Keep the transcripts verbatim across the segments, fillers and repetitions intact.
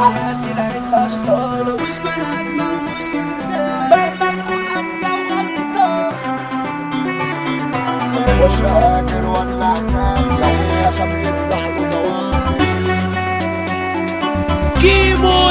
بحياتي لقيتها شطانة مش بني ادمة ومش انسان مهما تكون قاسية وغلطان. مش هاجر ولا عساف لو هي شاب يطلع له دوافش. كيمو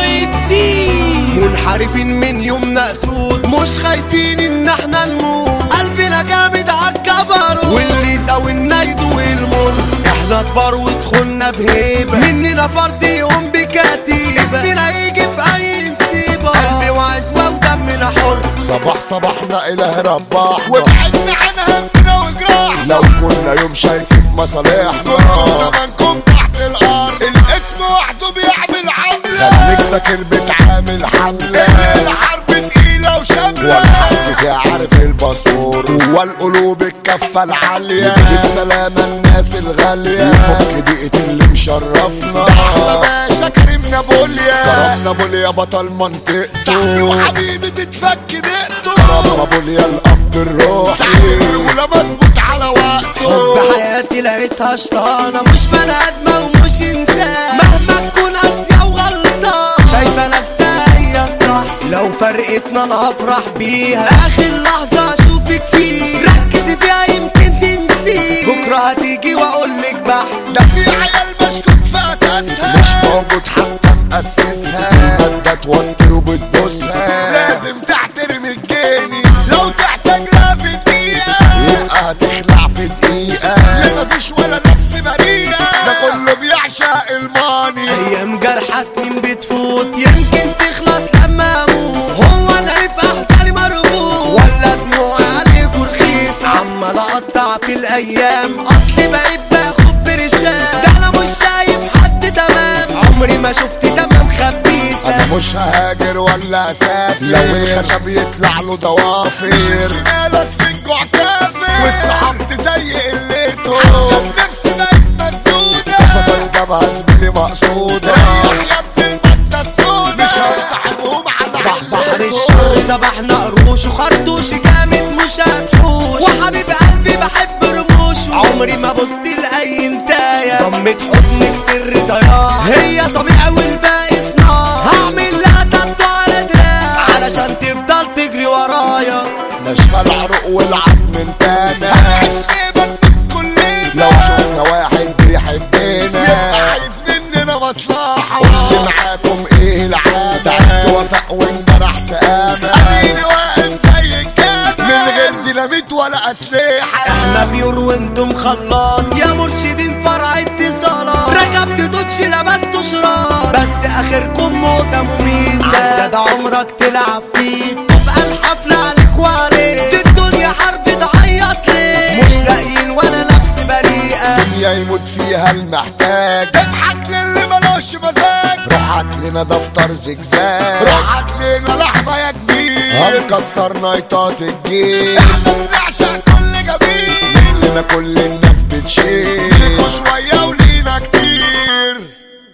الدين منحرفين من يومنا اسود مش خايفين ان احنا نموت قلبنا جامد عالكبر واللي يساوينا يدوق المر. احنا كبار ودخلنا بهيبة مننا فرد يقوم بكتيبة اسمنا يجي في اي نسيبة قلبي وعزوة ودمنا حر. صباح صباحنا اله رباحنا وابعدنا عن همنا وجراحنا لو كنا يوم شايفين مصالحنا كنتم زمانكم تحت الارض الاسم وحده بيعمل عملة. خليك فاكر بتعامل حملة الحرب تقيلة وشاملة والحد فيها عارف الباسور والقلوب الكفة العالية بالسلامة الناس الغالية يفك دقيقة اللي مشرفنا. احلى باشا كريم نابوليا كرم نابوليا بطل منطقته صاحبي وحبيبي تتفك دقته كرم نابوليا الأب الروحي صاحبي الرجولة مظبوط على وقته. بحياتي لقيتها شطانة مش بني ادمة ومش انسان مهما تكون قاسية وغلطان شايفة نفسها هي الصح لو فرقتنا انا هفرح بيها اخر لحظة اشوفك فيه ركزي فيها يمكن تنسي بكرة هتيجي واقولك بح. ده في عيال مشكوك في اساسها مش موجود حتى مؤسسها المادة توتر وبتبوسها لازم تحترم الجاني لو تحتاج لها في دقيقة يبقى هتخلع في دقيقة لا مفيش ولا نفس بريئة ده كله بيعشق الماني. ايام جرحة سنين بتفوت يمكن تخلص لما اموت هو انا في احزاني مربوط ولا دموعي عليكوا رخيص عمال اقطع في الايام اصلي بقيت باخد برشام ده انا مش شايف حد تمام عمري ما شفت تمام خبيثة. انا مش هاجر ولا اسافر لو الخشب يطلع له ضوافر شمال اصل الجوع كافر والصحاب زي قلته حتى نفسي بقت مسدودة قصة الجبهة زميلي مقصودة ريح يا ابن المادة السودة مش هنصاحبهم على بحر الشر ذبحنا قروش وخرطوش جامد مش هتحوش وحبيب قلبي بحب رموشه عمري ما بص لاي انتايه ضمة حضنك سر ضياع هي طبيعي والباقي صناعة هعمل لها تاتو على دراع علشان تفضل تجري ورايا نشفى العروق والعظم انتانا هنعيش ليه بنموت كلنا لو شفنا واحد بيحبنا يبقى عايز مننا مصلحة واللي معاكم ايه العادة تعبت وفاء وانجرحت امل اديني واقف زي الجبل من غير ديناميت ولا اسلحة احنا بيور وانتم خلاط يا مرشدين فرع اتصالات ركبت دوتش لبست شراط بس اخركم موتة مميتة ده عمرك تلعب فيه تبقى الحفلة عليك وعليك الدنيا حرب تعيط ليه مش لاقيين ولا نفس بريئة دنيا يموت فيها المحتاج تضحك للي ملوش مزاج روح هاتلنا دفتر زجزاج روح هاتلنا لحمة يا كبير هنكسر نايطات الجيل احنا بنعشق كل جميل لنا كل الناس بتشيل ليكوا شوية ولينا كتير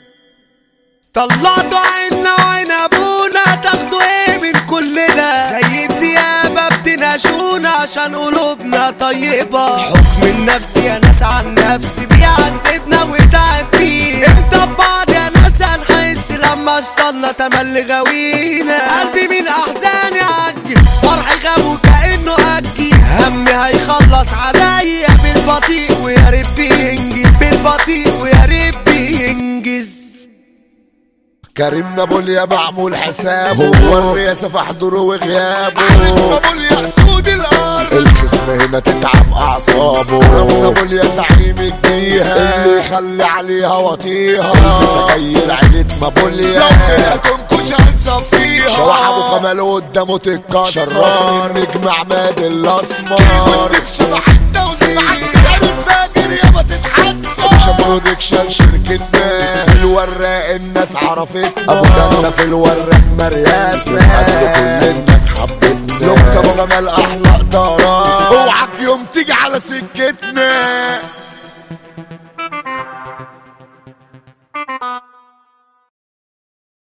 طلعتوا عنا وعين ابونا تاخدوا ايه من كل ده زي الديابة بتناشونا عشان قلوبنا طيبة حكم النفس يا ناس عن نفسي بيعذبنا وتعب فيه امتى ببعض يا ناس هنحس لما اشطلنا تملي غاوينا قلبي من احزاني عجز فرحي غاب وكأنه اجيز همي هيخلص عليا بالبطيء ويا رب ينجز بالبطيء ويا رب ينجز. كريم نابوليا معمول حسابه هو الرئاسة في حضوره وغيابه عارف نابوليا اسود الارض الخصم هنا تتعب اعصابه كريم نابوليا زعيم الجيهة اللي يخلي عليها وطيها لسه جاي لعيلة نابوليا لو فرقتكم مش هنصفيها شوح ابو كمال قدامه تتكسر شرفني النجم عماد الاسمر كنت شبح التوزيع مع الشعر الفاجر يابا تتحسن مش برودكشن شركتنا في الوراق الناس عرفتنا ابو دمنا في الوراق مرياسة قبل كل الناس حبتنا لوك ابو جمال احلى قدرات اوعك يوم تيجي على سكتنا